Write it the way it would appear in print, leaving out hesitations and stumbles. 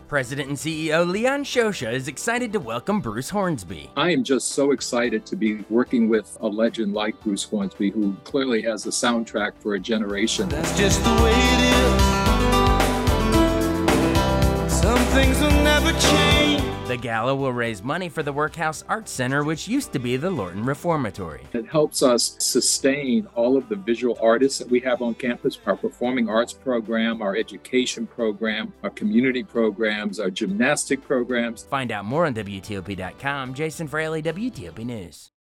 President and CEO Leon Shosha is excited to welcome Bruce Hornsby. I am just so excited to be working with a legend like Bruce Hornsby, who clearly has a soundtrack for a generation. That's just the way it is. Some things will never change. The gala will raise money for the Workhouse Arts Center, which used to be the Lorton Reformatory. It helps us sustain all of the visual artists that we have on campus, our performing arts program, our education program, our community programs, our gymnastic programs. Find out more on WTOP.com. Jason Fraley, WTOP News.